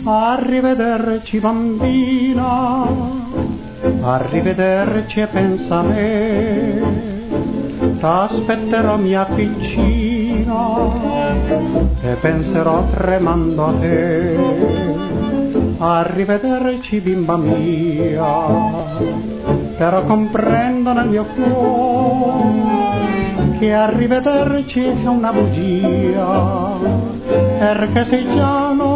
Arrivederci bambina, arrivederci e pensa a me, t'aspetterò mia piccina e penserò tremando a te. Arrivederci bimba mia, però comprendo nel mio cuore che arrivederci è una bugia, perché sei già